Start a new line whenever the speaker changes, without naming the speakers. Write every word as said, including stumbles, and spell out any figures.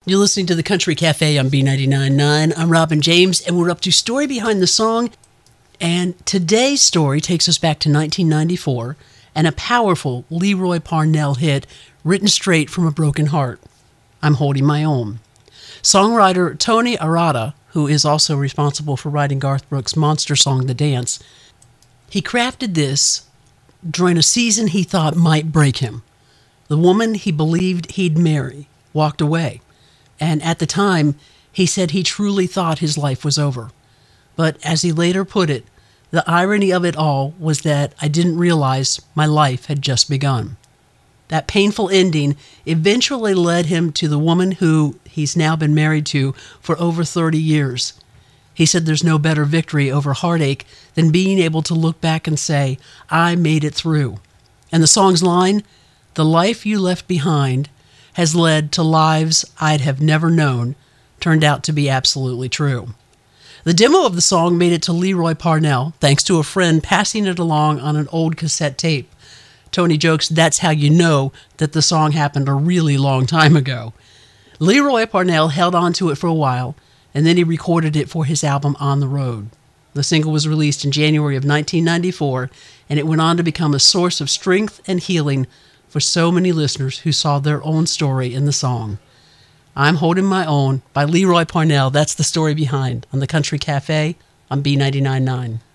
You're listening to the Country Cafe on B ninety-nine point nine. I'm Robin James, and we're up to Story Behind the Song. And today's story takes us back to nineteen ninety-four and a powerful Leroy Parnell hit written straight from a broken heart. I'm Holding My Own. Songwriter Tony Arata, who is also responsible for writing Garth Brooks' monster song, The Dance, he crafted this during a season he thought might break him. The woman he believed he'd marry walked away, and at the time, he said he truly thought his life was over. But as he later put it, the irony of it all was that I didn't realize my life had just begun. That painful ending eventually led him to the woman who he's now been married to for over thirty years. He said there's no better victory over heartache than being able to look back and say, I made it through. And the song's line, the life you left behind has led to lives I'd have never known, turned out to be absolutely true. The demo of the song made it to Leroy Parnell, thanks to a friend passing it along on an old cassette tape. Tony jokes that's how you know that the song happened a really long time ago. Leroy Parnell held on to it for a while, and then he recorded it for his album On the Road. The single was released in January of nineteen ninety-four, and it went on to become a source of strength and healing for so many listeners who saw their own story in the song. I'm Holding My Own by Leroy Parnell. That's the story behind on the Country Cafe on B ninety-nine point nine.